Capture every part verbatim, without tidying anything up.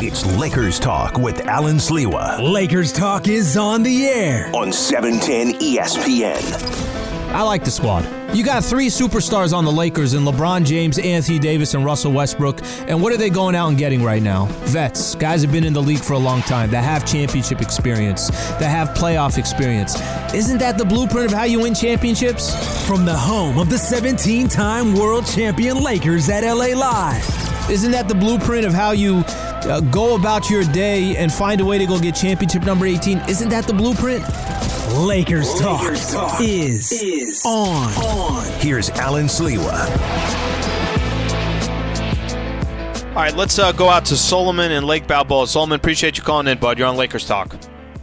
It's Lakers Talk with Alan Sliwa. Lakers Talk is on the air on seven ten E S P N. I like the squad. You got three superstars on the Lakers in LeBron James, Anthony Davis, and Russell Westbrook. And what are they going out and getting right now? Vets. Guys have been in the league for a long time, that have championship experience, that have playoff experience. Isn't that the blueprint of how you win championships? From the home of the seventeen-time world champion Lakers at L A Live. Isn't that the blueprint of how you uh, go about your day and find a way to go get championship number eighteen? Isn't that the blueprint? Lakers Talk, Lakers Talk is, is on. on. Here's Alan Sliwa. All right, let's uh, go out to Solomon and Lake Balboa. Solomon, appreciate you calling in, bud. You're on Lakers Talk.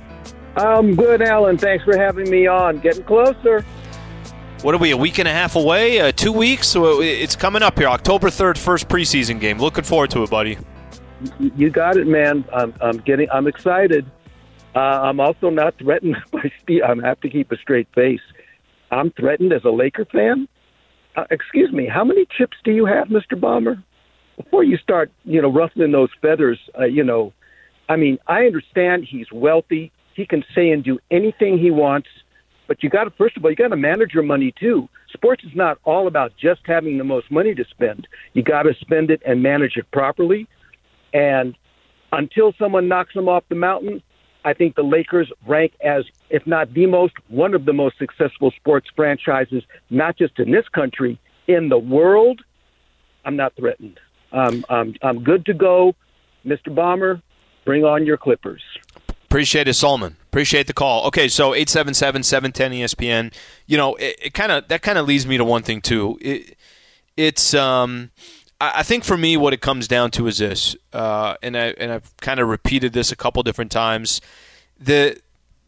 I'm good, Alan. Thanks for having me on. Getting closer. What are we, a week and a half away? Uh, two weeks? So it's coming up here, October third, first preseason game. Looking forward to it, buddy. You got it, man. I'm, I'm getting. I'm excited. Uh, I'm also not threatened by speed. I have to keep a straight face. I'm threatened as a Laker fan. Uh, excuse me. How many chips do you have, Mister Bomber? Before you start, you know, ruffling those feathers, uh, you know, I mean, I understand he's wealthy. He can say and do anything he wants. But you got to, first of all, you got to manage your money too. Sports is not all about just having the most money to spend. You got to spend it and manage it properly. And until someone knocks them off the mountain, I think the Lakers rank as, if not the most, one of the most successful sports franchises, not just in this country, in the world. I'm not threatened. Um, I'm, I'm good to go. Mister Bomber, bring on your Clippers. Appreciate it, Solomon. Appreciate the call. Okay, so eight seven seven, seven one zero E S P N. You know, it, it kind of that kind of leads me to one thing too. It, it's um, I, I think for me, what it comes down to is this, uh, and I and I've kind of repeated this a couple different times. The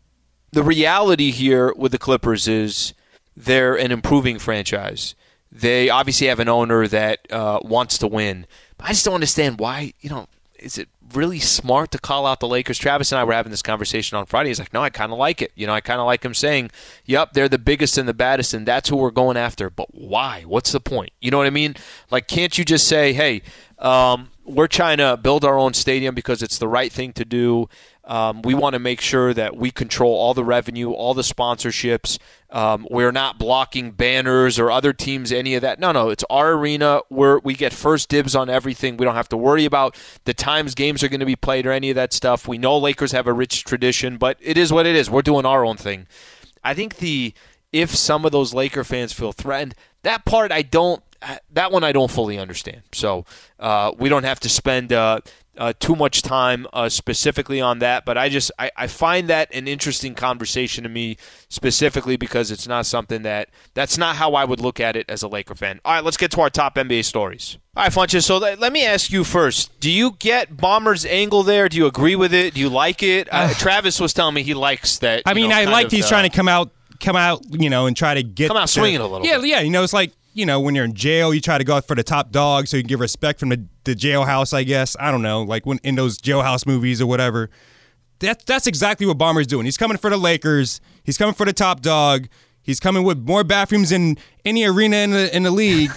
the reality here with the Clippers is they're an improving franchise. They obviously have an owner that uh, wants to win. But I just don't understand why. You know, is it really smart to call out the Lakers? Travis and I were having this conversation on Friday. He's like, no, I kind of like it. You know, I kind of like him saying, yep, they're the biggest and the baddest, and that's who we're going after. But why? What's the point? You know what I mean? Like, can't you just say, hey, um, we're trying to build our own stadium because it's the right thing to do. Um, we want to make sure that we control all the revenue, all the sponsorships. Um, we're not blocking banners or other teams, any of that. No, no, it's our arena. We're, we get first dibs on everything. We don't have to worry about the times games are going to be played or any of that stuff. We know Lakers have a rich tradition, but it is what it is. We're doing our own thing. I think the if some of those Laker fans feel threatened, that part I don't, that one I don't fully understand. So uh, we don't have to spend uh, uh, too much time uh, specifically on that. But I just I, I find that an interesting conversation to me specifically because it's not something that that's not how I would look at it as a Laker fan. All right, let's get to our top N B A stories. All right, Funches, so let, let me ask you first. Do you get Bomber's angle there? Do you agree with it? Do you like it? Uh, Travis was telling me he likes that. I mean, know, I like of, he's uh, trying to come out, come out, you know, and try to get come out to, swinging a little yeah, bit. Yeah, you know, it's like, you know, when you're in jail, you try to go for the top dog so you can give respect from the, the jailhouse, I guess. I don't know, like when in those jailhouse movies or whatever. That, that's exactly what Bomber's doing. He's coming for the Lakers. He's coming for the top dog. He's coming with more bathrooms than any arena in the in the league.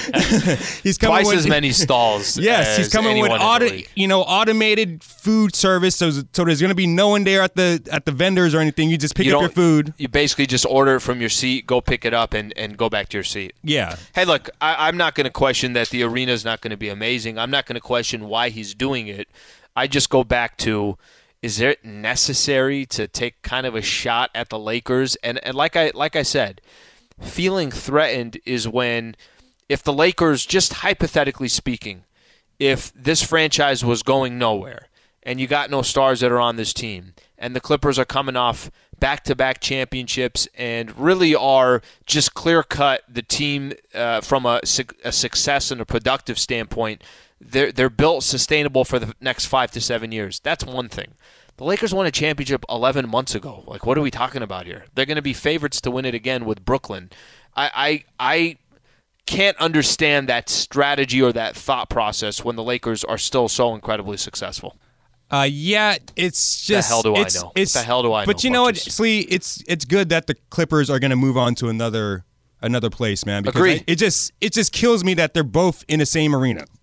He's coming twice with, as many stalls. Yes, as he's coming with anyone in the auto, league. you know, automated food service. So, so there's going to be no one there at the at the vendors or anything. You just pick You up your don't- food. You basically just order it from your seat, go pick it up, and, and go back to your seat. Yeah. Hey, look, I, I'm not going to question that the arena is not going to be amazing. I'm not going to question why he's doing it. I just go back to, is it necessary to take kind of a shot at the Lakers? And and like I like I said, feeling threatened is when, if the Lakers, just hypothetically speaking, if this franchise was going nowhere and you got no stars that are on this team and the Clippers are coming off back-to-back championships and really are just clear-cut the team uh, from a, a success and a productive standpoint, they're, they're built sustainable for the next five to seven years. That's one thing. The Lakers won a championship eleven months ago. Like, what are we talking about here? They're going to be favorites to win it again with Brooklyn. I, I, I can't understand that strategy or that thought process when the Lakers are still so incredibly successful. Uh, yeah, it's just the hell do I it's, know? It's, the hell do I know? But you know what, Funches? Slee, it's it's good that the Clippers are going to move on to another another place, man. Because Agreed. I, it just it just kills me that they're both in the same arena.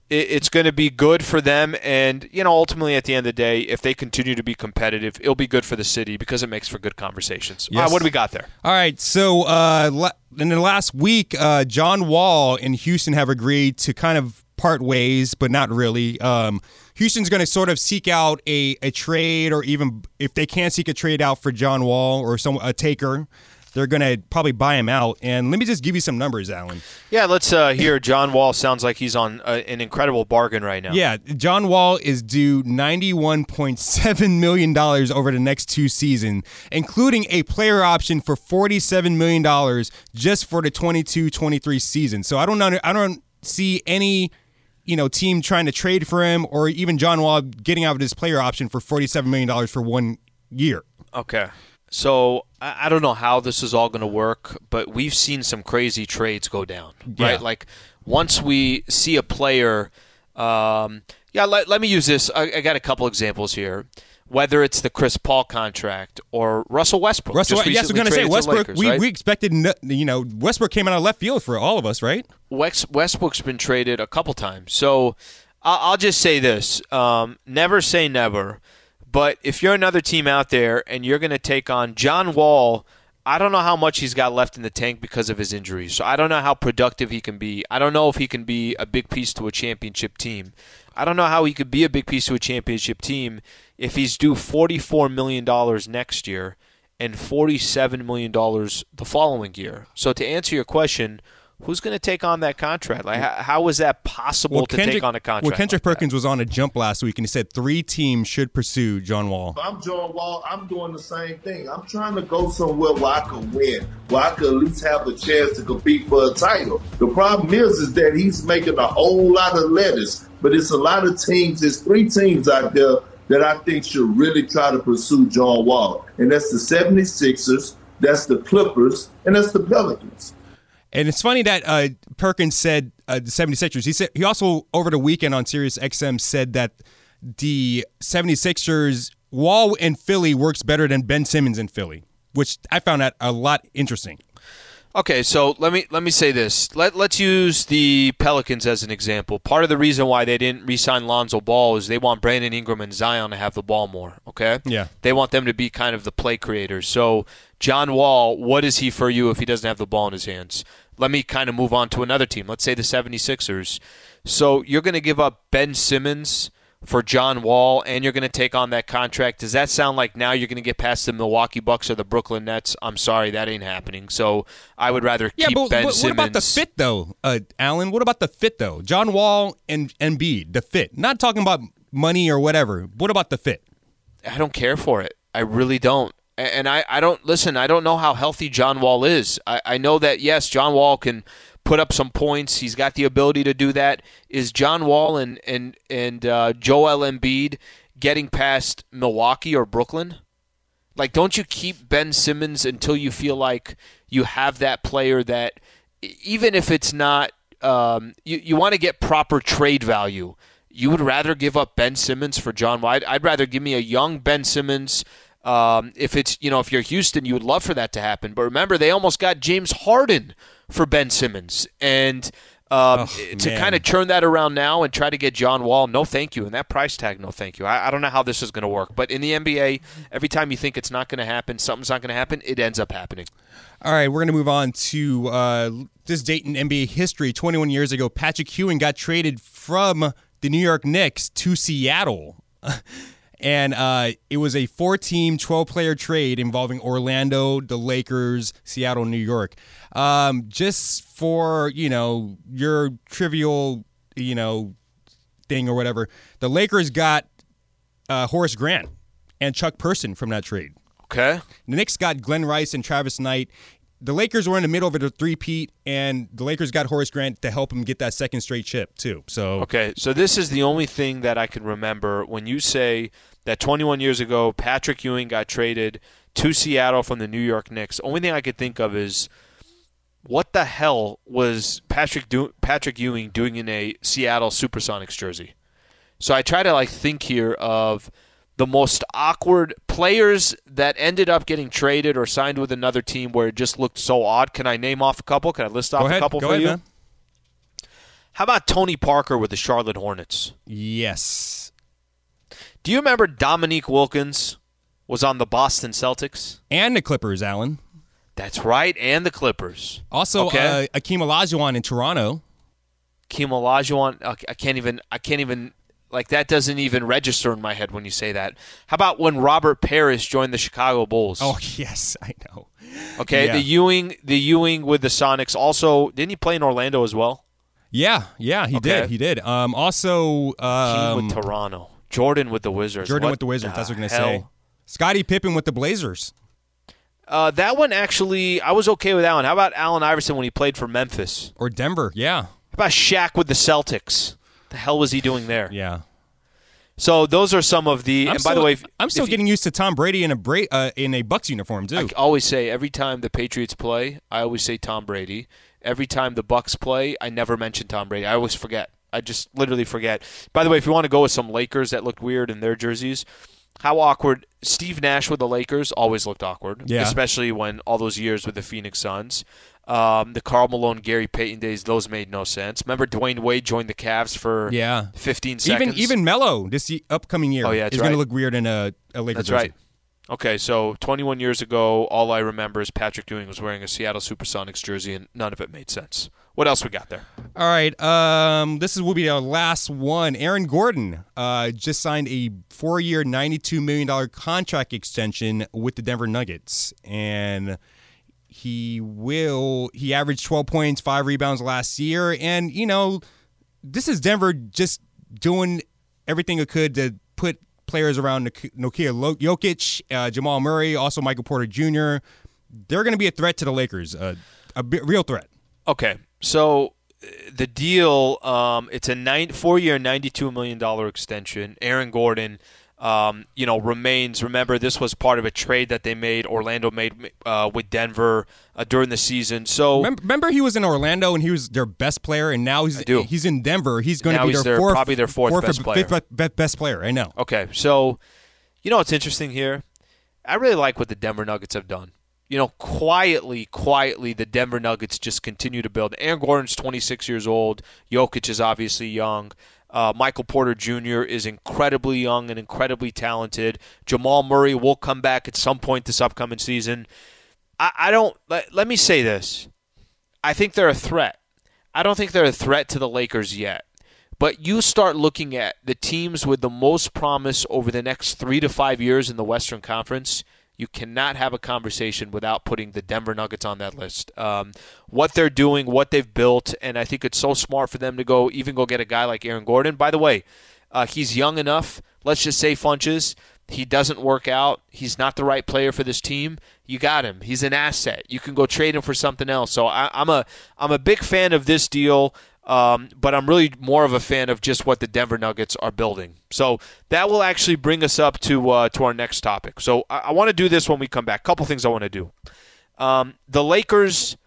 it, it's going to be good for them. And, you know, ultimately at the end of the day, if they continue to be competitive, it'll be good for the city because it makes for good conversations. Yes. All right, what do we got there? All right, so uh, in the last week, uh, John Wall and Houston have agreed to kind of part ways, but not really. Um, Houston's going to sort of seek out a, a trade, or even if they can't seek a trade out for John Wall or some a taker, they're going to probably buy him out. And let me just give you some numbers, Alan. Yeah, let's uh, hear. John Wall sounds like he's on uh, an incredible bargain right now. Yeah, John Wall is due ninety-one point seven million dollars over the next two seasons, including a player option for forty-seven million dollars just for the twenty-two twenty-three season. So I don't know, I don't see any you know, team trying to trade for him, or even John Wall getting out of his player option for forty-seven million dollars for one year. Okay. So I don't know how this is all going to work, but we've seen some crazy trades go down, right? Yeah. Like once we see a player, um, yeah, let, let me use this. I, I got a couple examples here. Whether it's the Chris Paul contract or Russell Westbrook. Russell, just yes, we're going to say Westbrook. Lakers, we right? we expected, no, you know, Westbrook came out of left field for all of us, right? West, Westbrook's been traded a couple times. So I'll, I'll just say this: um, never say never. But if you're another team out there and you're going to take on John Wall, I don't know how much he's got left in the tank because of his injuries. So I don't know how productive he can be. I don't know if he can be a big piece to a championship team. I don't know how he could be a big piece to a championship team if he's due forty-four million dollars next year and forty-seven million dollars the following year. So to answer your question, who's going to take on that contract? Like, how, how is that possible well, to Kendrick, take on a contract? Well, Kendrick like Perkins that? was on a jump last week, and he said three teams should pursue John Wall. If I'm John Wall, I'm doing the same thing. I'm trying to go somewhere where I can win, where I can at least have a chance to compete for a title. The problem is, is that he's making a whole lot of lettuce, but it's a lot of teams. There's three teams out there that I think should really try to pursue John Wall, and that's the seventy-sixers, that's the Clippers, and that's the Pelicans. And it's funny that uh, Perkins said uh, the seventy-sixers. He said he also over the weekend on Sirius X M said that the seventy-sixers, Wall in Philly works better than Ben Simmons in Philly, which I found that a lot interesting. Okay, so let me let me say this. Let let's use the Pelicans as an example. Part of the reason why they didn't re-sign Lonzo Ball is they want Brandon Ingram and Zion to have the ball more. Okay, yeah, they want them to be kind of the play creators. So John Wall, what is he for you if he doesn't have the ball in his hands? Let me kind of move on to another team. Let's say the seventy-sixers. So you're going to give up Ben Simmons for John Wall, and you're going to take on that contract. Does that sound like now you're going to get past the Milwaukee Bucks or the Brooklyn Nets? I'm sorry, that ain't happening. So I would rather yeah, keep but, Ben but Simmons. What about the fit, though, uh, Alan? What about the fit, though? John Wall and Embiid, the fit. Not talking about money or whatever. What about the fit? I don't care for it. I really don't. And I, I don't, listen, I don't know how healthy John Wall is. I, I know that, yes, John Wall can put up some points. He's got the ability to do that. Is John Wall and and and uh, Joel Embiid getting past Milwaukee or Brooklyn? Like, don't you keep Ben Simmons until you feel like you have that player that, even if it's not, um, you, you want to get proper trade value. You would rather give up Ben Simmons for John Wall. I'd, I'd rather give me a young Ben Simmons. Um, if it's, you know, if you're Houston, you would love for that to happen. But remember, they almost got James Harden for Ben Simmons. And um, oh, to man. kind of turn that around now and try to get John Wall, no thank you. And that price tag, no thank you. I, I don't know how this is going to work. But in the N B A, every time you think it's not going to happen, something's not going to happen, it ends up happening. All right, we're going to move on to uh, this date in N B A history. twenty-one years ago, Patrick Ewing got traded from the New York Knicks to Seattle. And uh, it was a four-team, twelve-player trade involving Orlando, the Lakers, Seattle, New York. Um, just for, you know, your trivial, you know, thing or whatever, the Lakers got uh, Horace Grant and Chuck Person from that trade. Okay. The Knicks got Glenn Rice and Travis Knight. The Lakers were in the middle of a three-peat, and the Lakers got Horace Grant to help him get that second straight chip, too. So Okay, so this is the only thing that I can remember when you say that twenty-one years ago, Patrick Ewing got traded to Seattle from the New York Knicks. The only thing I could think of is, what the hell was Patrick do- Patrick Ewing doing in a Seattle Supersonics jersey? So I try to like think here of the most awkward players that ended up getting traded or signed with another team where it just looked so odd. Can I name off a couple? Can I list off Go ahead. a couple Go for ahead, you? Man. How about Tony Parker with the Charlotte Hornets? Yes. Do you remember Dominique Wilkins was on the Boston Celtics? And the Clippers, Alan. That's right, and the Clippers. Also, okay. uh, Akeem Olajuwon in Toronto. Akeem Olajuwon, I can't even, I can't even, like that doesn't even register in my head when you say that. How about when Robert Parrish joined the Chicago Bulls? Oh, yes, I know. Okay, yeah. the Ewing, the Ewing with the Sonics. Also, didn't he play in Orlando as well? Yeah, yeah, he okay. did. He did. Um, also, um, with Toronto. Jordan with the Wizards. Jordan what with the Wizards. That's what I'm going to hell? say. Scottie Pippen with the Blazers. Uh, that one actually, I was okay with that one. How about Allen Iverson when he played for Memphis? Or Denver, yeah. How about Shaq with the Celtics? The hell was he doing there? Yeah. So those are some of the. I'm and still, by the way, if, I'm still if getting you, used to Tom Brady in a Bra- uh, in a Bucks uniform too. I always say every time the Patriots play, I always say Tom Brady. Every time the Bucks play, I never mention Tom Brady. I always forget. I just literally forget. By the way, if you want to go with some Lakers that looked weird in their jerseys, how awkward. Steve Nash with the Lakers always looked awkward, yeah. especially when all those years with the Phoenix Suns. Um, the Karl Malone, Gary Payton days, those made no sense. Remember Dwayne Wade joined the Cavs for yeah. fifteen seconds? Even even Melo this upcoming year oh, yeah, is right. going to look weird in a, a Lakers That's jersey. right. Okay, so twenty-one years ago, all I remember is Patrick Ewing was wearing a Seattle Supersonics jersey, and none of it made sense. What else we got there? All right, um, this is, will be our last one. Aaron Gordon uh, just signed a four-year, ninety-two million dollars contract extension with the Denver Nuggets, and he will he averaged twelve points, five rebounds last year, and you know this is Denver just doing everything it could to put players around Nikola Jokic, uh, Jamal Murray, also Michael Porter Junior They're going to be a threat to the Lakers, uh, a b- real threat. Okay, so the deal, um, it's a nine, four-year, ninety-two million dollars extension. Aaron Gordon, um, you know, remains. Remember, this was part of a trade that they made, Orlando made uh, with Denver uh, during the season. So remember, remember, he was in Orlando and he was their best player, and now he's he's in Denver. He's going to be their, their fourth, probably their fourth, fourth best player. Fifth best player. I know. Okay, so you know what's interesting here? I really like what the Denver Nuggets have done. You know, quietly, quietly, the Denver Nuggets just continue to build. Aaron Gordon's twenty-six years old. Jokic is obviously young. Uh, Michael Porter Junior is incredibly young and incredibly talented. Jamal Murray will come back at some point this upcoming season. I, I don't let, let me say this. I think they're a threat. I don't think they're a threat to the Lakers yet. But you start looking at the teams with the most promise over the next three to five years in the Western Conference. You cannot have a conversation without putting the Denver Nuggets on that list. Um, what they're doing, what they've built, and I think it's so smart for them to go even go get a guy like Aaron Gordon. By the way, uh, he's young enough. Let's just say Funches. He doesn't work out. He's not the right player for this team. You got him. He's an asset. You can go trade him for something else. So I, I'm a I'm a big fan of this deal. Um, but I'm really more of a fan of just what the Denver Nuggets are building. So that will actually bring us up to uh, to our next topic. So I, I want to do this when we come back. Couple things I want to do. Um, the Lakers'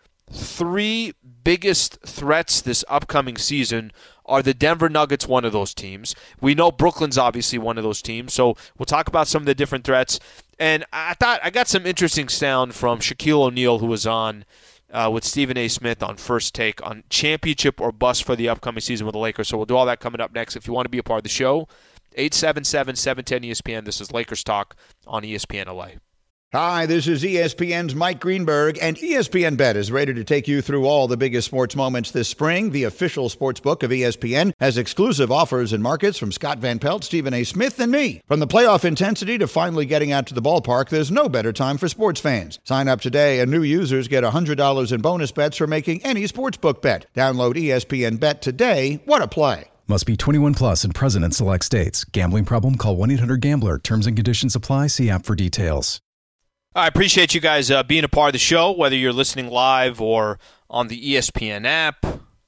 three biggest threats this upcoming season are the Denver Nuggets, one of those teams. We know Brooklyn's obviously one of those teams. So we'll talk about some of the different threats. And I thought I got some interesting sound from Shaquille O'Neal, who was on Uh, with Stephen A. Smith on First Take on championship or bust for the upcoming season with the Lakers. So we'll do all that coming up next. If you want to be a part of the show, eight seven seven, seven one zero, E S P N. This is Lakers Talk on E S P N L A. Hi, this is E S P N's Mike Greenberg, and E S P N Bet is ready to take you through all the biggest sports moments this spring. The official sports book of E S P N has exclusive offers and markets from Scott Van Pelt, Stephen A. Smith, and me. From the playoff intensity to finally getting out to the ballpark, there's no better time for sports fans. Sign up today, and new users get one hundred dollars in bonus bets for making any sportsbook bet. Download E S P N Bet today. What a play. Must be twenty-one plus and present in select states. Gambling problem? Call one eight hundred gambler. Terms and conditions apply. See app for details. I appreciate you guys uh, being a part of the show, whether you're listening live or on the E S P N app.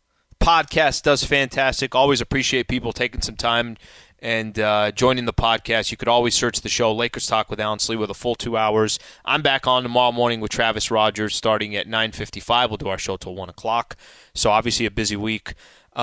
Podcast does fantastic. Always appreciate people taking some time and uh, joining the podcast. You could always search the show, Lakers Talk with Alan Slee, with a full two hours. I'm back on tomorrow morning with Travis Rogers starting at nine fifty-five. We'll do our show till one o'clock. So obviously a busy week.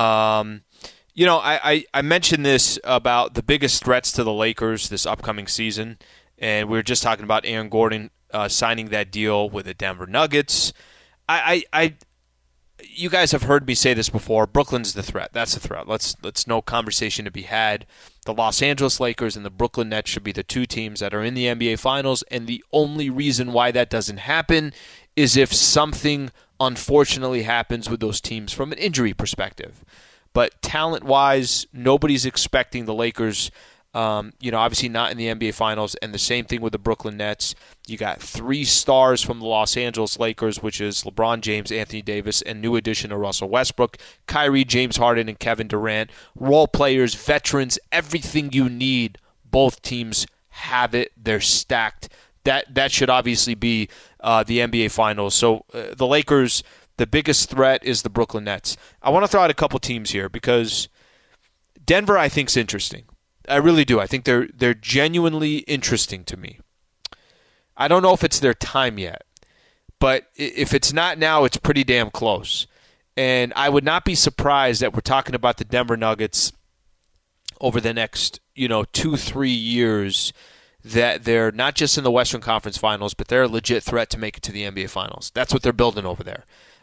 Um, you know, I, I, I mentioned this about the biggest threats to the Lakers this upcoming season. And we were just talking about Aaron Gordon uh, signing that deal with the Denver Nuggets. I, I, I, you guys have heard me say this before. Brooklyn's the threat. That's the threat. Let's let's no conversation to be had. The Los Angeles Lakers and the Brooklyn Nets should be the two teams that are in the N B A Finals, and the only reason why that doesn't happen is if something unfortunately happens with those teams from an injury perspective. But talent-wise, nobody's expecting the Lakers, um, you know, obviously not in the N B A Finals, and the same thing with the Brooklyn Nets. You got three stars from the Los Angeles Lakers, which is LeBron James, Anthony Davis, and new addition to Russell Westbrook, Kyrie, James Harden, and Kevin Durant. Role players, veterans, everything you need. Both teams have it. They're stacked. That that should obviously be uh, the N B A Finals. So uh, the Lakers, the biggest threat is the Brooklyn Nets. I want to throw out a couple teams here because Denver, I think, is interesting. I really do. I think they're they're genuinely interesting to me. I don't know if it's their time yet, but if it's not now, it's pretty damn close. And I would not be surprised that we're talking about the Denver Nuggets over the next, you know, two, three years, that they're not just in the Western Conference Finals, but they're a legit threat to make it to the N B A Finals. That's what they're building over there.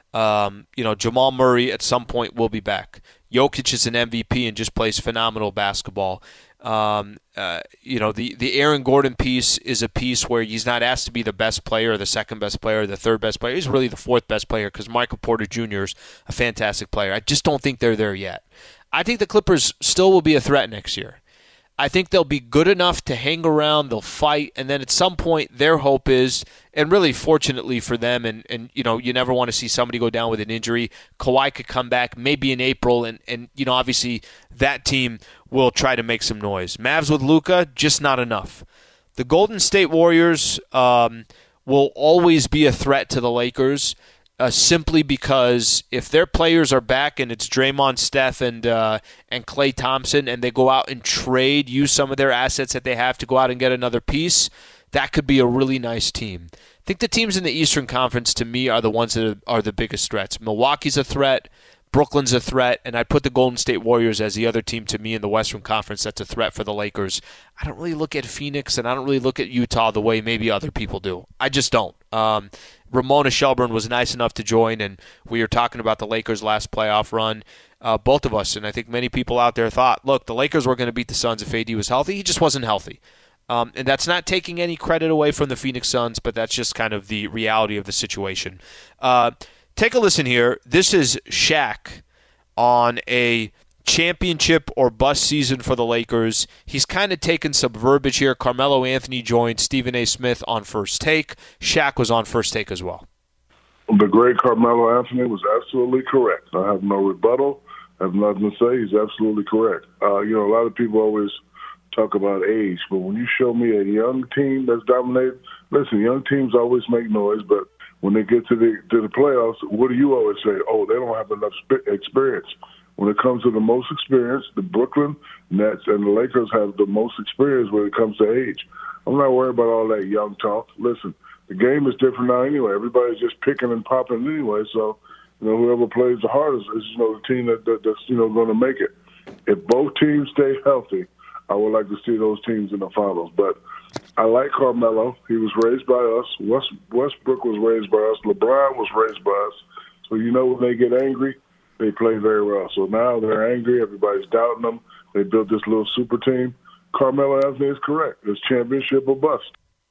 Um, you know, Jamal Murray at some point will be back. Jokic is an M V P and just plays phenomenal basketball. Um, uh, you know, the, the Aaron Gordon piece is a piece where he's not asked to be the best player or the second best player or the third best player. He's really the fourth best player because Michael Porter Junior is a fantastic player. I just don't think they're there yet. I think the Clippers still will be a threat next year. I think they'll be good enough to hang around, they'll fight, and then at some point their hope is, and really fortunately for them, and, and you know, you never want to see somebody go down with an injury. Kawhi could come back maybe in April, and, and you know, obviously that team will try to make some noise. Mavs with Luka, just not enough. The Golden State Warriors um, will always be a threat to the Lakers, Uh, simply because if their players are back and it's Draymond, Steph, and uh, and Klay Thompson, and they go out and trade, use some of their assets that they have to go out and get another piece, that could be a really nice team. I think the teams in the Eastern Conference, to me, are the ones that are, are the biggest threats. Milwaukee's a threat. Brooklyn's a threat, and I'd put the Golden State Warriors as the other team to me in the Western Conference that's a threat for the Lakers. I don't really look at Phoenix, and I don't really look at Utah the way maybe other people do. I just don't. Um, Ramona Shelburne was nice enough to join, and we were talking about the Lakers' last playoff run. Uh, both of us, and I think many people out there thought, look, the Lakers were going to beat the Suns if A D was healthy. He just wasn't healthy. Um, and that's not taking any credit away from the Phoenix Suns, but that's just kind of the reality of the situation. Uh, take a listen here. This is Shaq on a championship or bust season for the Lakers. He's kind of taken some verbiage here. Carmelo Anthony joined Stephen A. Smith on First Take. Shaq was on First Take as well. The great Carmelo Anthony was absolutely correct. I have no rebuttal. I have nothing to say. He's absolutely correct. Uh, you know, a lot of people always talk about age, but when you show me a young team that's dominated, listen, young teams always make noise, but when they get to the to the playoffs, what do you always say? Oh, they don't have enough experience. When it comes to the most experience, the Brooklyn Nets and the Lakers have the most experience when it comes to age. I'm not worried about all that young talk. Listen, the game is different now anyway. Everybody's just picking and popping anyway. So, you know, whoever plays the hardest is, you know, the team that, that that's, you know, going to make it. If both teams stay healthy, I would like to see those teams in the finals. But I like Carmelo. He was raised by us. West, Westbrook was raised by us. LeBron was raised by us. So, you know, when they get angry, they play very well. So now they're angry. Everybody's doubting them. They built this little super team. Carmelo Anthony is correct. It's championship or bust.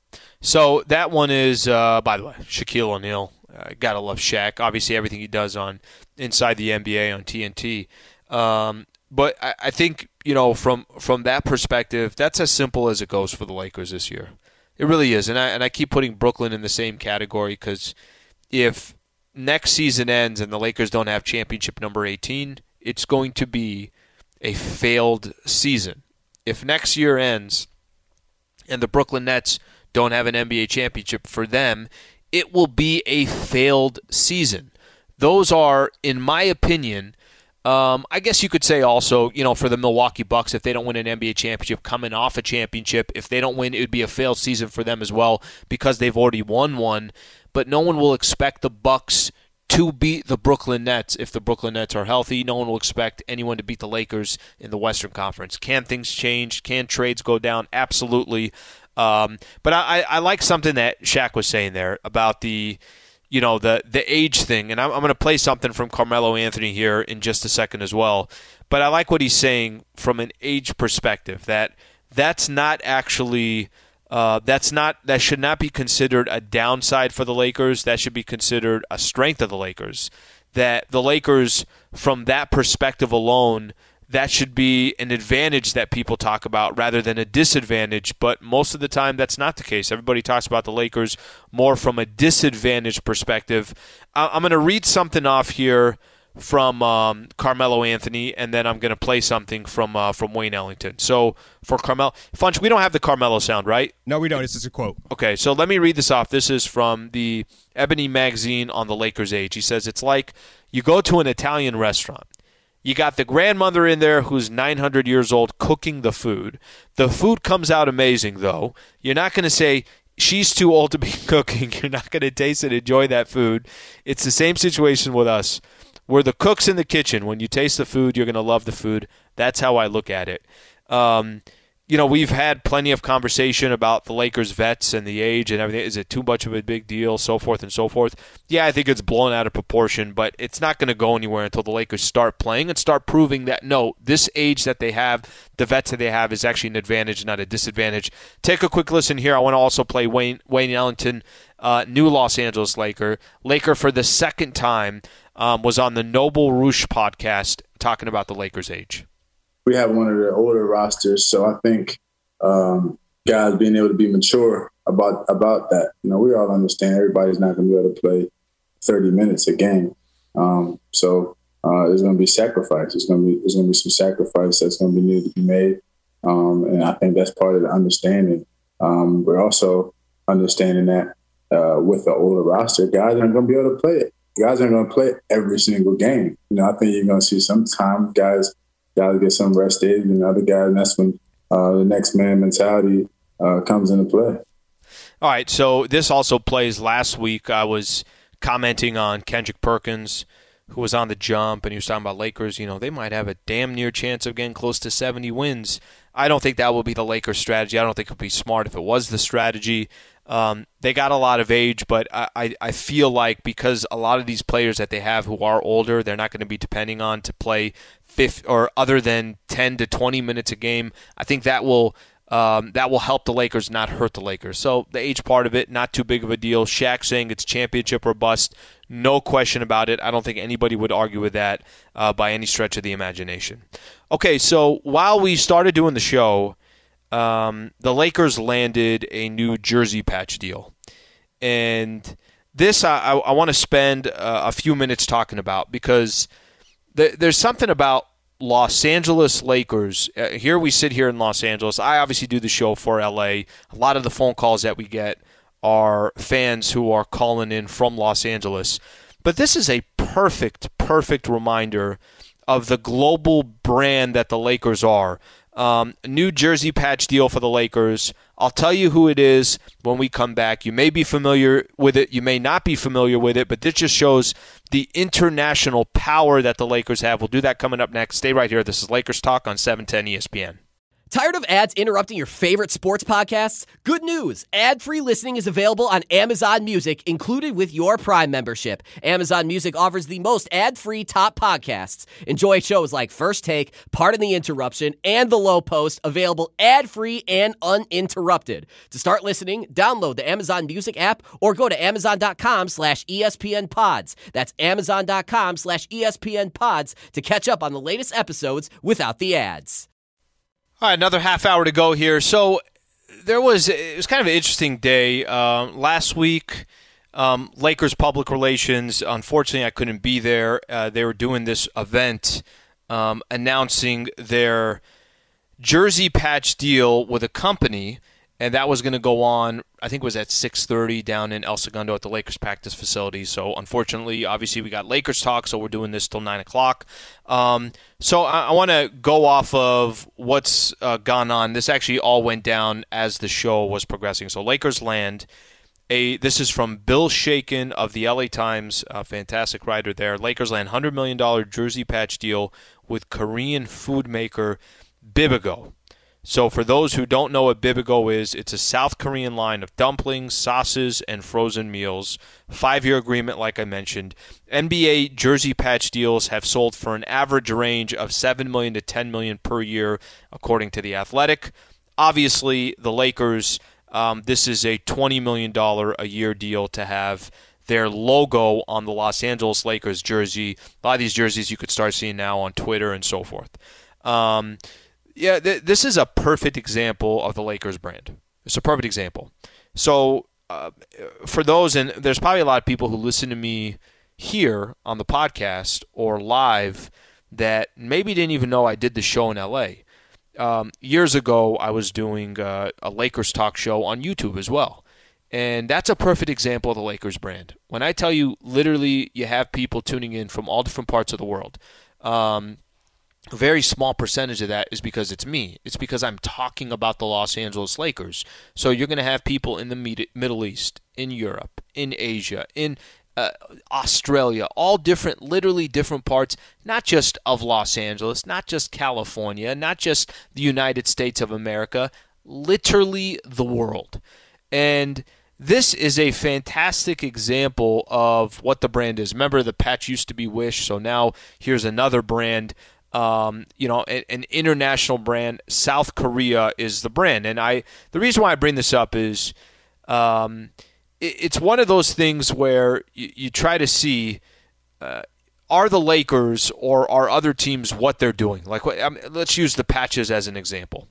So that one is, uh, by the way, Shaquille O'Neal. Uh, gotta love Shaq. Obviously, everything he does on Inside the N B A on T N T. Um, but I, I think, you know, from from that perspective, that's as simple as it goes for the Lakers this year. It really is. And I and I keep putting Brooklyn in the same category because if next season ends and the Lakers don't have championship number eighteen, it's going to be a failed season. If next year ends and the Brooklyn Nets don't have an N B A championship for them, it will be a failed season. Those are, in my opinion, um, I guess you could say also, you know, for the Milwaukee Bucks, if they don't win an N B A championship, coming off a championship, if they don't win, it would be a failed season for them as well because they've already won one. But no one will expect the Bucks to beat the Brooklyn Nets if the Brooklyn Nets are healthy. No one will expect anyone to beat the Lakers in the Western Conference. Can things change? Can trades go down? Absolutely. Um, but I, I like something that Shaq was saying there about the you know, the the age thing. And I'm, I'm going to play something from Carmelo Anthony here in just a second as well. But I like what he's saying from an age perspective, that that's not actually uh, that's not that should not be considered a downside for the Lakers. That should be considered a strength of the Lakers. That the Lakers, from that perspective alone, that should be an advantage that people talk about rather than a disadvantage. But most of the time, that's not the case. Everybody talks about the Lakers more from a disadvantage perspective. I'm going to read something off here from um, Carmelo Anthony, and then I'm going to play something from uh, from Wayne Ellington. So for Carmelo, Funch, we don't have the Carmelo sound, right? No, we don't. It's just a quote. Okay, so let me read this off. This is from the Ebony magazine on the Lakers' age. He says, it's like you go to an Italian restaurant. You got the grandmother in there who's nine hundred years old cooking the food. The food comes out amazing, though. You're not going to say, she's too old to be cooking. You're not going to taste and enjoy that food. It's the same situation with us. We're the cooks in the kitchen. When you taste the food, you're going to love the food. That's how I look at it. Um, you know, we've had plenty of conversation about the Lakers vets and the age and everything. Is it too much of a big deal, so forth and so forth? Yeah, I think it's blown out of proportion, but it's not going to go anywhere until the Lakers start playing and start proving that, no, this age that they have, the vets that they have, is actually an advantage, not a disadvantage. Take a quick listen here. I want to also play Wayne, Wayne Ellington, uh, new Los Angeles Laker. Laker for the second time. Um, was on the Noble Roosh podcast talking about the Lakers' age. We have one of the older rosters, so I think um, guys being able to be mature about about that. You know, we all understand everybody's not going to be able to play thirty minutes a game, um, so uh, there's going to be sacrifice. There's going to be there's going to be some sacrifice that's going to be needed to be made, um, and I think that's part of the understanding. Um, we're also understanding that uh, with the older roster, guys aren't going to be able to play it. Guys aren't going to play every single game. You know, I think you're going to see sometimes guys guys get some rest days and other guys, and that's when uh, the next man mentality uh, comes into play. All right, so this also plays last week. I was commenting on Kendrick Perkins, who was on the jump, and he was talking about Lakers. You know, they might have a damn near chance of getting close to seventy wins. I don't think that will be the Lakers' strategy. I don't think it would be smart if it was the strategy. Um, they got a lot of age, but I, I, I feel like because a lot of these players that they have who are older, they're not going to be depending on to play fifth or other than ten to twenty minutes a game. I think that will um, that will help the Lakers, not hurt the Lakers. So the age part of it, not too big of a deal. Shaq saying it's championship or bust, no question about it. I don't think anybody would argue with that uh, by any stretch of the imagination. Okay, so while we started doing the show, Um, the Lakers landed a new jersey patch deal. And this I, I, I want to spend uh, a few minutes talking about because th- there's something about Los Angeles Lakers. Uh, here we sit here in Los Angeles. I obviously do the show for L A. A lot of the phone calls that we get are fans who are calling in from Los Angeles. But this is a perfect, perfect reminder of the global brand that the Lakers are. Um, new jersey patch deal for the Lakers. I'll tell you who it is when we come back. You may be familiar with it. You may not be familiar with it, but this just shows the international power that the Lakers have. We'll do that coming up next. Stay right here. This is Lakers Talk on seven ten E S P N. Tired of ads interrupting your favorite sports podcasts? Good news. Ad-free listening is available on Amazon Music, included with your Prime membership. Amazon Music offers the most ad-free top podcasts. Enjoy shows like First Take, Pardon the Interruption, and The Low Post, available ad-free and uninterrupted. To start listening, download the Amazon Music app or go to amazon.com slash ESPN pods. That's amazon.com slash ESPN pods to catch up on the latest episodes without the ads. All right, another half hour to go here. So there was it was kind of an interesting day um, last week. Um, Lakers public relations. Unfortunately, I couldn't be there. Uh, they were doing this event um, announcing their jersey patch deal with a company, and that was going to go on. I think it was at six thirty down in El Segundo at the Lakers practice facility. So unfortunately, obviously, we got Lakers talk, so we're doing this till nine o'clock. Um, so I, I want to go off of what's uh, gone on. This actually all went down as the show was progressing. So Lakers land a. This is from Bill Shaken of the L A Times, a fantastic writer there. Lakers land one hundred million dollars jersey patch deal with Korean food maker Bibigo. So for those who don't know what Bibigo is, it's a South Korean line of dumplings, sauces, and frozen meals. Five-year agreement, like I mentioned. N B A jersey patch deals have sold for an average range of seven million dollars to ten million dollars per year, according to The Athletic. Obviously, the Lakers, um, this is a twenty million dollars a year deal to have their logo on the Los Angeles Lakers jersey. A lot of these jerseys you could start seeing now on Twitter and so forth. Um, yeah, th- this is a perfect example of the Lakers brand. It's a perfect example. So uh, for those, and there's probably a lot of people who listen to me here on the podcast or live that maybe didn't even know I did the show in L A. Um, years ago, I was doing uh, a Lakers talk show on YouTube as well. And that's a perfect example of the Lakers brand. When I tell you, literally, you have people tuning in from all different parts of the world. Um, a very small percentage of that is because it's me. It's because I'm talking about the Los Angeles Lakers. So you're going to have people in the Med- Middle East, in Europe, in Asia, in uh, Australia, all different, literally different parts, not just of Los Angeles, not just California, not just the United States of America, literally the world. And this is a fantastic example of what the brand is. Remember, the patch used to be Wish, so now here's another brand. Um, you know, an, an international brand. South Korea is the brand, and I. The reason why I bring this up is, um, it, it's one of those things where you, you try to see, uh, are the Lakers or are other teams what they're doing? Like, I mean, let's use the patches as an example.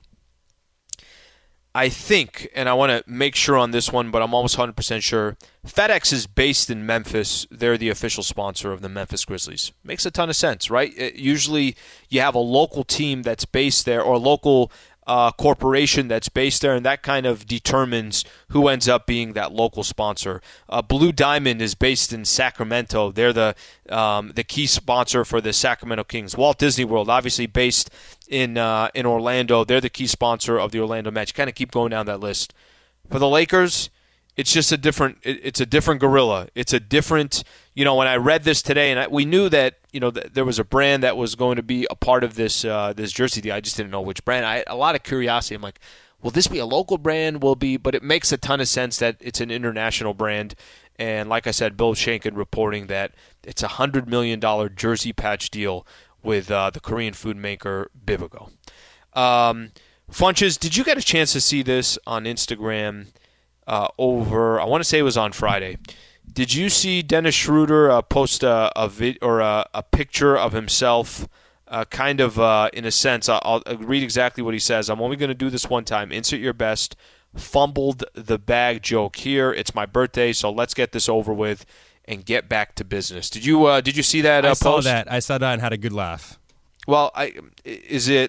I think, and I want to make sure on this one, but I'm almost one hundred percent sure, FedEx is based in Memphis. They're the official sponsor of the Memphis Grizzlies. Makes a ton of sense, right? It, usually you have a local team that's based there or a local uh, corporation that's based there, and that kind of determines who ends up being that local sponsor. Uh, Blue Diamond is based in Sacramento. They're the um, the key sponsor for the Sacramento Kings. Walt Disney World, obviously based in uh, in Orlando. They're the key sponsor of the Orlando Magic. Kind of keep going down that list. For the Lakers, it's just a different. It, it's a different gorilla. It's a different. You know, when I read this today, and I, we knew that you know th- there was a brand that was going to be a part of this uh, this jersey deal. I just didn't know which brand. I had a lot of curiosity. I'm like, will this be a local brand? Will be, but it makes a ton of sense that it's an international brand. And like I said, Bill Shankin reporting that it's a hundred million dollar jersey patch deal with uh, the Korean food maker Bibigo. Um, Funches, did you get a chance to see this on Instagram uh, over, I want to say it was on Friday. Did you see Dennis Schroeder uh, post a, a vid or a, a picture of himself, uh, kind of uh, in a sense? I'll, I'll read exactly what he says. I'm only going to do this one time. Insert your best. Fumbled the bag joke here. It's my birthday, so let's get this over with and get back to business. Did you uh, did you see that uh, I post? saw that. I saw that and had a good laugh. Well, I is it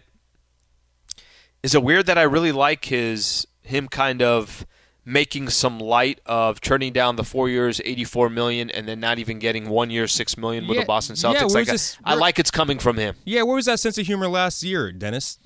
is it weird that I really like his him kind of making some light of turning down the four years, eighty-four million dollars, and then not even getting one year, six million dollars with Yeah, the Boston Celtics? yeah, like where's I, this- I like it's coming from him. Yeah, where was that sense of humor last year, Dennis?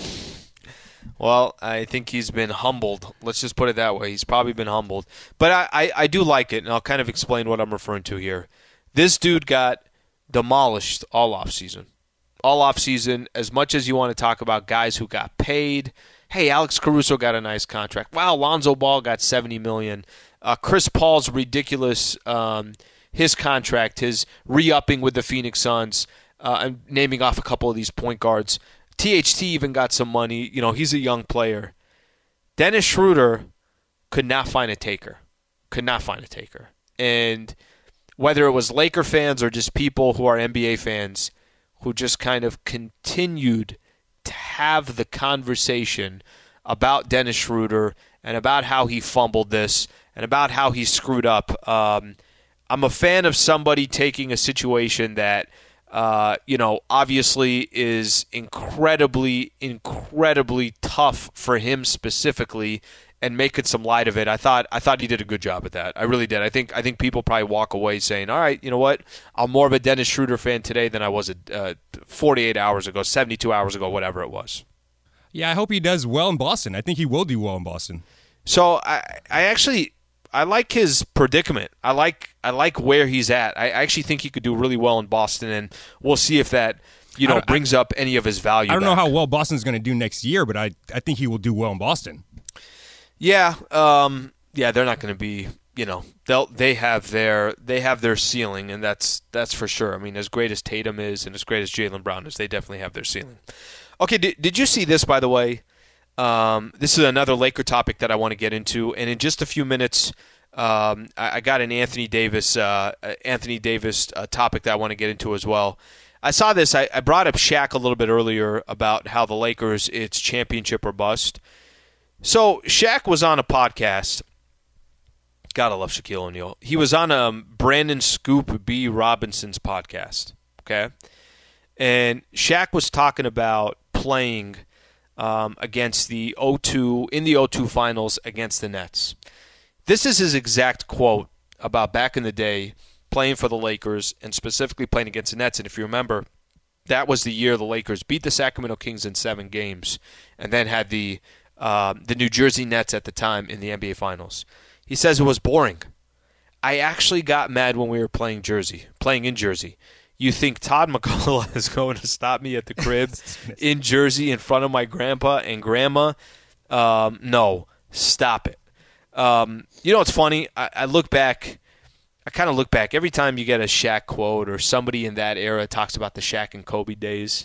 Well, I think he's been humbled. Let's just put it that way. He's probably been humbled. But I, I, I do like it, and I'll kind of explain what I'm referring to here. This dude got demolished all offseason. All offseason, as much as you want to talk about guys who got paid. Hey, Alex Caruso got a nice contract. Wow, Lonzo Ball got seventy million dollars. Uh, Chris Paul's ridiculous, um, his contract, his re-upping with the Phoenix Suns. Uh, I'm naming off a couple of these point guards. T H T even got some money. You know, he's a young player. Dennis Schroeder could not find a taker. Could not find a taker. And whether it was Laker fans or just people who are N B A fans who just kind of continued to have the conversation about Dennis Schroeder and about how he fumbled this and about how he screwed up. Um, I'm a fan of somebody taking a situation that Uh, you know, obviously is incredibly, incredibly tough for him specifically, and making some light of it. I thought, I thought he did a good job at that. I really did. I think, I think people probably walk away saying, "All right, you know what? I'm more of a Dennis Schroeder fan today than I was a, uh, forty-eight hours ago, seventy-two hours ago, whatever it was." Yeah, I hope he does well in Boston. I think he will do well in Boston. So I, I actually. I like his predicament. I like I like where he's at. I actually think he could do really well in Boston, and we'll see if that you know, brings up any of his value. I don't back. know how well Boston's going to do next year, but I I think he will do well in Boston. Yeah, um, yeah, they're not going to be. You know, they'll they have their they have their ceiling, and that's that's for sure. I mean, as great as Tatum is, and as great as Jaylen Brown is, they definitely have their ceiling. Okay, did, did you see this, by the way? Um, this is another Laker topic that I want to get into, and in just a few minutes, um, I, I got an Anthony Davis uh, Anthony Davis uh, topic that I want to get into as well. I saw this. I, I brought up Shaq a little bit earlier about how the Lakers, it's championship or bust. So Shaq was on a podcast. Gotta love Shaquille O'Neal. He was on um, Brandon Scoop B. Robinson's podcast, okay? And Shaq was talking about playing um, against the oh two, in the oh two finals against the Nets. This is his exact quote about back in the day playing for the Lakers and specifically playing against the Nets. And if you remember, that was the year the Lakers beat the Sacramento Kings in seven games and then had the uh, the New Jersey Nets at the time in the N B A Finals. He says it was boring. I actually got mad when we were playing Jersey, playing in Jersey. You think Todd McCullough is going to stop me at the crib in Jersey in front of my grandpa and grandma? Um, no, stop it. Um, you know what's funny? I, I look back, I kind of look back. Every time you get a Shaq quote or somebody in that era talks about the Shaq and Kobe days,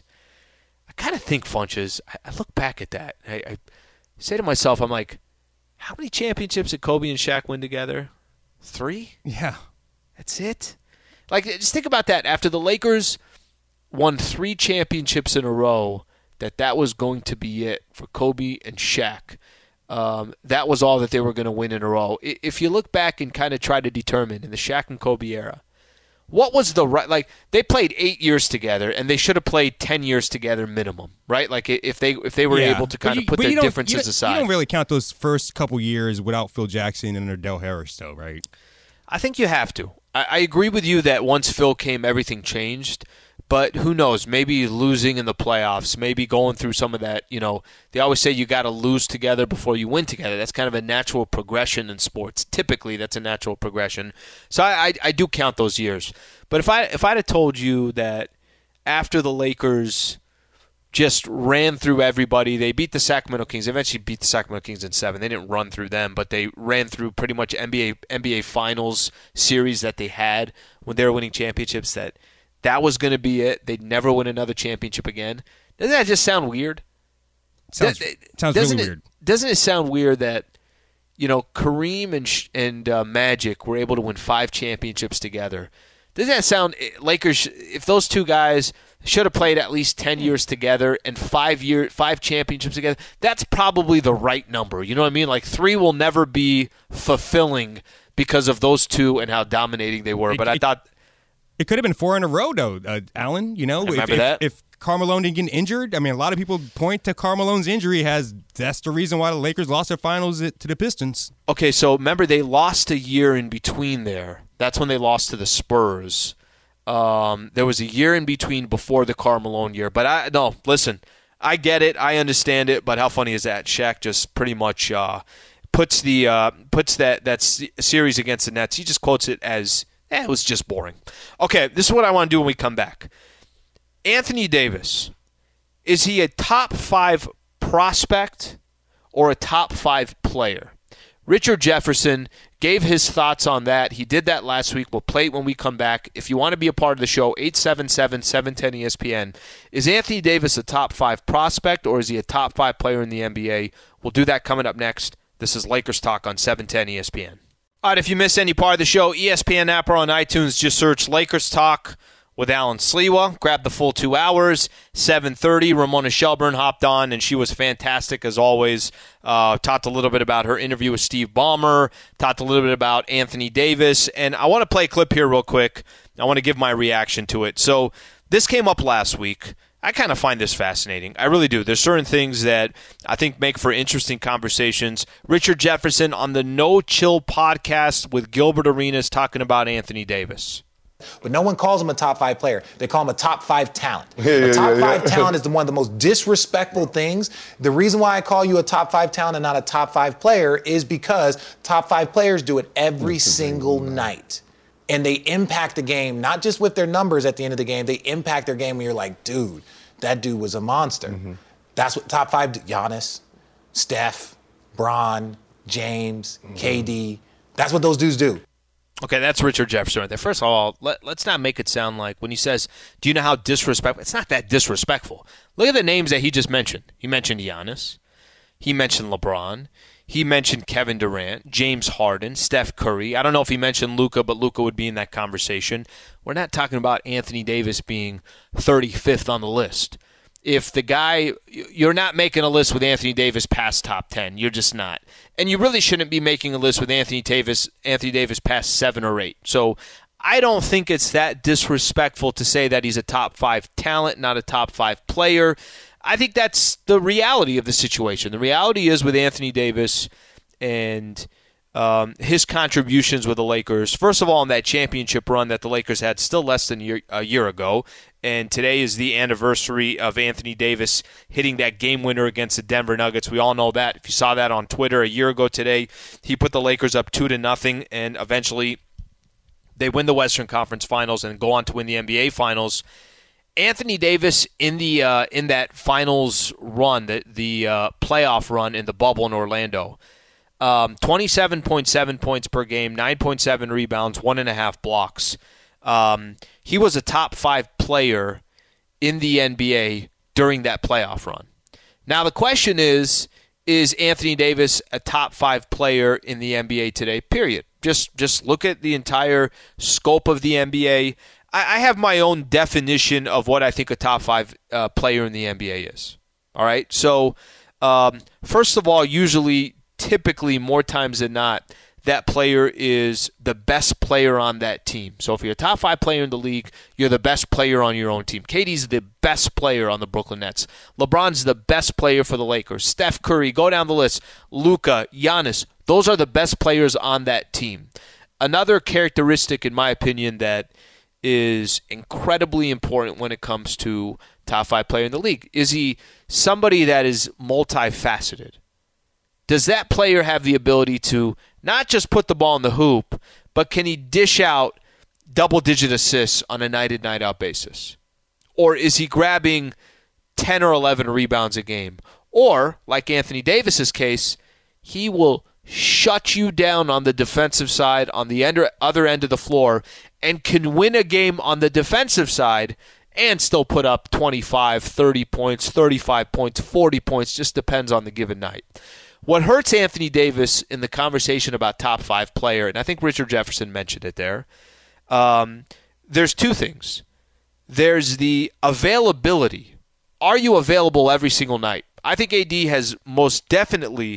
I kind of think, Funches, I, I look back at that. I, I say to myself, I'm like, how many championships did Kobe and Shaq win together? Three? Yeah. That's it? Like, just think about that. After the Lakers won three championships in a row, that that was going to be it for Kobe and Shaq. Um, that was all that they were going to win in a row. If you look back and kind of try to determine in the Shaq and Kobe era, what was the right, like, they played eight years together, and they should have played ten years together minimum, right? Like, if they if they were yeah. able to kind you, of put their differences you aside. You don't really count those first couple years without Phil Jackson and Del Harris, though, right? I think you have to. I, I agree with you that once Phil came, everything changed. But who knows? Maybe losing in the playoffs, maybe going through some of that, you know, they always say you got to lose together before you win together. That's kind of a natural progression in sports. Typically, that's a natural progression. So I, I, I do count those years. But if I if I'd have told you that after the Lakers just ran through everybody, they beat the Sacramento Kings. They eventually beat the Sacramento Kings in seven. They didn't run through them, but they ran through pretty much N B A N B A Finals series that they had when they were winning championships, that that was going to be it. They'd never win another championship again. Doesn't that just sound weird? Sounds, that, sounds doesn't really it, weird. Doesn't it sound weird that, you know, Kareem and and uh, Magic were able to win five championships together? Doesn't that sound Lakers? If those two guys should have played at least ten years together and five year five championships together, that's probably the right number. You know what I mean? Like, three will never be fulfilling because of those two and how dominating they were. It, but I it, thought it could have been four in a row, though, uh, Alan. You know, I remember if, that. If, if Karl didn't get injured, I mean, a lot of people point to Karl Malone's injury as that's the reason why the Lakers lost their finals to the Pistons. Okay, so remember they lost a year in between there. That's when they lost to the Spurs. Um, there was a year in between before the Karl Malone year. But I no, listen, I get it, I understand it, but how funny is that? Shaq just pretty much uh, puts the uh, puts that that series against the Nets. He just quotes it as, eh, it was just boring. Okay, this is what I want to do when we come back. Anthony Davis, is he a top five prospect or a top five player? Richard Jefferson gave his thoughts on that. He did that last week. We'll play it when we come back. If you want to be a part of the show, eight seven seven, seven one zero, E S P N. Is Anthony Davis a top five prospect or is he a top five player in the N B A? We'll do that coming up next. This is Lakers Talk on seven ten E S P N. All right, if you missed any part of the show, E S P N app or on iTunes, just search Lakers Talk with Alan Sliwa. Grab the full two hours, seven thirty. Ramona Shelburne hopped on, and she was fantastic as always. Uh, talked a little bit about her interview with Steve Ballmer, talked a little bit about Anthony Davis, and I want to play a clip here real quick. I want to give my reaction to it. So this came up last week. I kind of find this fascinating. I really do. There's certain things that I think make for interesting conversations. Richard Jefferson on the No Chill podcast with Gilbert Arenas talking about Anthony Davis. But no one calls him a top five player. They call him a top five talent. Yeah, a yeah, top yeah, five yeah. talent is the one of the most disrespectful things. The reason why I call you a top five talent and not a top five player is because top five players do it every single night. and they impact the game, not just with their numbers at the end of the game, they impact their game when you're like, dude, that dude was a monster. Mm-hmm. That's what top five, Giannis, Steph, Bron, James, mm-hmm. K D, that's what those dudes do. Okay, that's Richard Jefferson right there. First of all, let, let's not make it sound like when he says, do you know how disrespectful? It's not that disrespectful. Look at the names that he just mentioned. He mentioned Giannis. He mentioned LeBron. He mentioned Kevin Durant, James Harden, Steph Curry. I don't know if he mentioned Luka, but Luka would be in that conversation. We're not talking about Anthony Davis being thirty-fifth on the list. If the guy, you're not making a list with Anthony Davis past top ten. You're just not. And you really shouldn't be making a list with Anthony Davis, Anthony Davis past seven or eight. So I don't think it's that disrespectful to say that he's a top five talent, not a top five player. I think that's the reality of the situation. The reality is with Anthony Davis and um, his contributions with the Lakers, first of all, in that championship run that the Lakers had still less than a year, a year ago, and today is the anniversary of Anthony Davis hitting that game winner against the Denver Nuggets. We all know that. If you saw that on Twitter a year ago today, he put the Lakers up two to nothing, and eventually they win the Western Conference Finals and go on to win the N B A Finals. Anthony Davis in the uh, in that finals run, the the uh, playoff run in the bubble in Orlando, um, twenty-seven point seven points per game, nine point seven rebounds, one and a half blocks. Um, he was a top five player in the N B A during that playoff run. Now the question is, is Anthony Davis a top five player in the N B A today? Period. Just just look at the entire scope of the N B A. I have my own definition of what I think a top five uh, player in the N B A is. All right? So, um, first of all, usually, typically, more times than not, that player is the best player on that team. So if you're a top five player in the league, you're the best player on your own team. K D's the best player on the Brooklyn Nets. LeBron's the best player for the Lakers. Steph Curry, go down the list. Luka, Giannis, those are the best players on that team. Another characteristic, in my opinion, that is incredibly important when it comes to top five player in the league. Is he somebody that is multifaceted? Does that player have the ability to not just put the ball in the hoop, but can he dish out double-digit assists on a night-in, night-out basis? Or is he grabbing ten or eleven rebounds a game? Or, like Anthony Davis's case, he will shut you down on the defensive side, on the end, other end of the floor, and can win a game on the defensive side and still put up twenty-five, thirty points, thirty-five points, forty points, just depends on the given night. What hurts Anthony Davis in the conversation about top five player, and I think Richard Jefferson mentioned it there, um, there's two things. There's the availability. Are you available every single night? I think A D has most definitely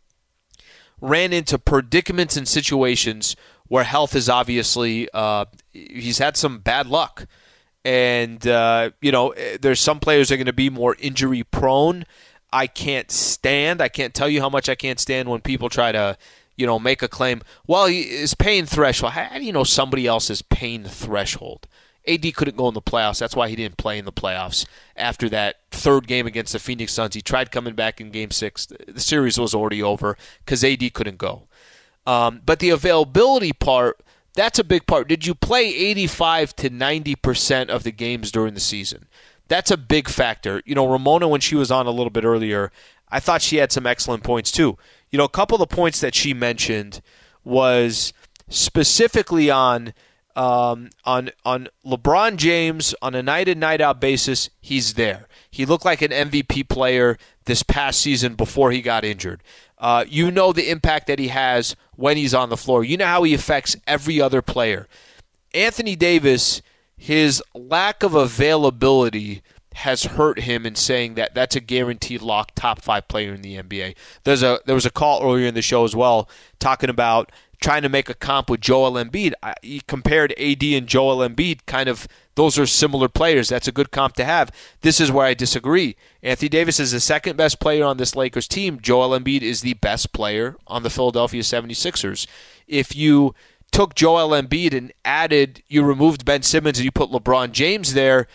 ran into predicaments and situations where health is obviously, uh, he's had some bad luck. And, uh, you know, there's some players that are going to be more injury prone. I can't stand, I can't tell you how much I can't stand when people try to, you know, make a claim, well, his pain threshold. How do you know somebody else's pain threshold? A D couldn't go in the playoffs. That's why he didn't play in the playoffs. After that third game against the Phoenix Suns, he tried coming back in game six. The series was already over because A D couldn't go. Um, but the availability part, that's a big part. Did you play eighty-five to ninety percent of the games during the season? That's a big factor. You know, Ramona, when she was on a little bit earlier, I thought she had some excellent points too. You know, a couple of the points that she mentioned was specifically on um, on on LeBron James on a night-in, night-out basis. He's there. He looked like an M V P player this past season before he got injured. Uh, you know the impact that he has when he's on the floor. You know how he affects every other player. Anthony Davis, his lack of availability has hurt him in saying that that's a guaranteed lock top five player in the N B A. There's a there was a call earlier in the show as well talking about trying to make a comp with Joel Embiid. I, he compared A D and Joel Embiid, kind of, those are similar players. That's a good comp to have. This is where I disagree. Anthony Davis is the second best player on this Lakers team. Joel Embiid is the best player on the Philadelphia seventy-sixers. If you took Joel Embiid and added, you removed Ben Simmons and you put LeBron James there,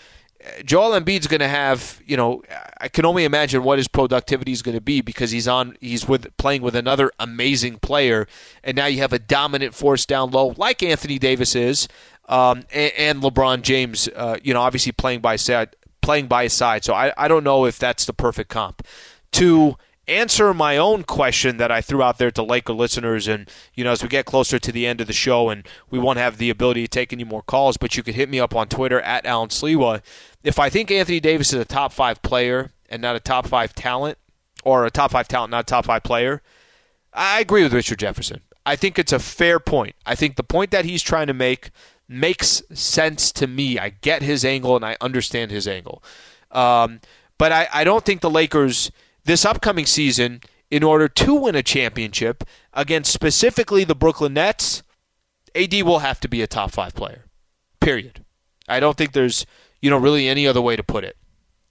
Joel Embiid's going to have, you know, I can only imagine what his productivity is going to be because he's on, he's with playing with another amazing player, and now you have a dominant force down low like Anthony Davis is, um, and, and LeBron James, uh, you know, obviously playing by side, playing by his side. So I, I don't know if that's the perfect comp. To answer my own question that I threw out there to Laker listeners, and you know, as we get closer to the end of the show and we won't have the ability to take any more calls, but you could hit me up on Twitter at Alan Sliwa. If I think Anthony Davis is a top five player and not a top five talent, or a top five talent, not a top five player, I agree with Richard Jefferson. I think it's a fair point. I think the point that he's trying to make makes sense to me. I get his angle and I understand his angle. Um, but I, I don't think the Lakers this upcoming season, in order to win a championship against specifically the Brooklyn Nets, A D will have to be a top five player, period. I don't think there's, you know, really any other way to put it.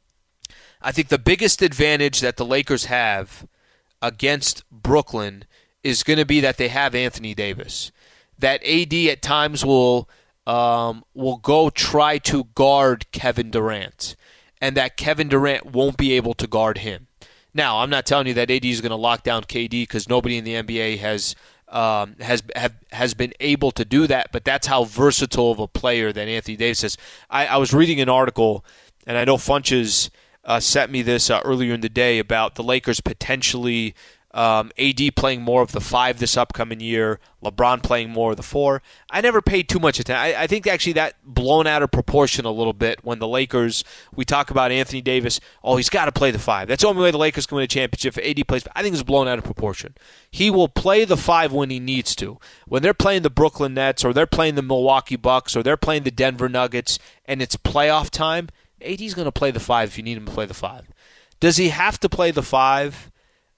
I think the biggest advantage that the Lakers have against Brooklyn is going to be that they have Anthony Davis. That A D at times will um, will go try to guard Kevin Durant, and that Kevin Durant won't be able to guard him. Now, I'm not telling you that A D is going to lock down K D because nobody in the N B A has um, has have, has been able to do that, but that's how versatile of a player that Anthony Davis is. I, I was reading an article, and I know Funches uh, sent me this uh, earlier in the day about the Lakers potentially um, A D playing more of the five this upcoming year, LeBron playing more of the four. I never paid too much attention. I, I think actually that blown out of proportion a little bit when the Lakers, we talk about Anthony Davis, oh, he's got to play the five. That's the only way the Lakers can win a championship if A D plays. I think it's blown out of proportion. He will play the five when he needs to. When they're playing the Brooklyn Nets or they're playing the Milwaukee Bucks or they're playing the Denver Nuggets and it's playoff time, A D's going to play the five if you need him to play the five. Does he have to play the five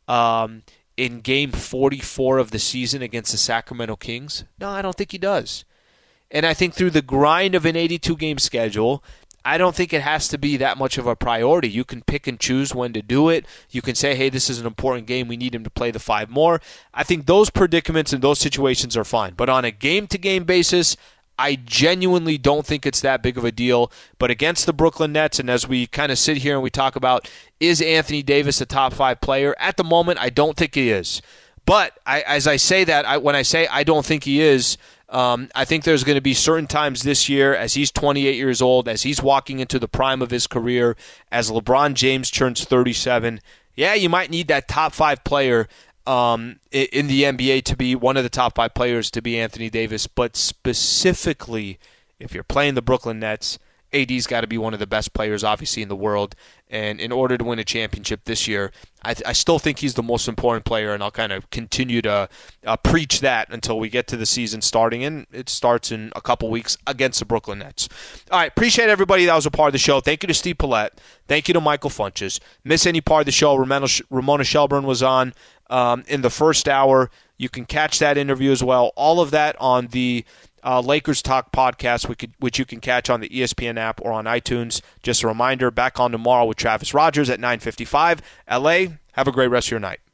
Um, in game forty-four of the season against the Sacramento Kings? No, I don't think he does. And I think through the grind of an eighty-two game schedule, I don't think it has to be that much of a priority. You can pick and choose when to do it. You can say, hey, this is an important game. We need him to play the five more. I think those predicaments and those situations are fine. But on a game-to-game basis, I genuinely don't think it's that big of a deal. But against the Brooklyn Nets, and as we kind of sit here and we talk about, is Anthony Davis a top five player? At the moment, I don't think he is. But I, as I say that, I, when I say I don't think he is, um, I think there's going to be certain times this year, as he's twenty-eight years old, as he's walking into the prime of his career, as LeBron James turns thirty-seven, yeah, you might need that top five player Um, in the N B A to be one of the top five players to be Anthony Davis, but specifically if you're playing the Brooklyn Nets, A D's got to be one of the best players obviously in the world, and in order to win a championship this year, I, I still think he's the most important player, and I'll kind of continue to uh, preach that until we get to the season starting, and it starts in a couple weeks against the Brooklyn Nets. All right, appreciate everybody that was a part of the show. Thank you to Steve Paulette. Thank you to Michael Funches. Miss any part of the show, Ramona, Ramona Shelburne was on Um, in the first hour. You can catch that interview as well. All of that on the uh, Lakers Talk podcast, which, which you can catch on the E S P N app or on iTunes. Just a reminder, back on tomorrow with Travis Rogers at nine fifty-five. L A, have a great rest of your night.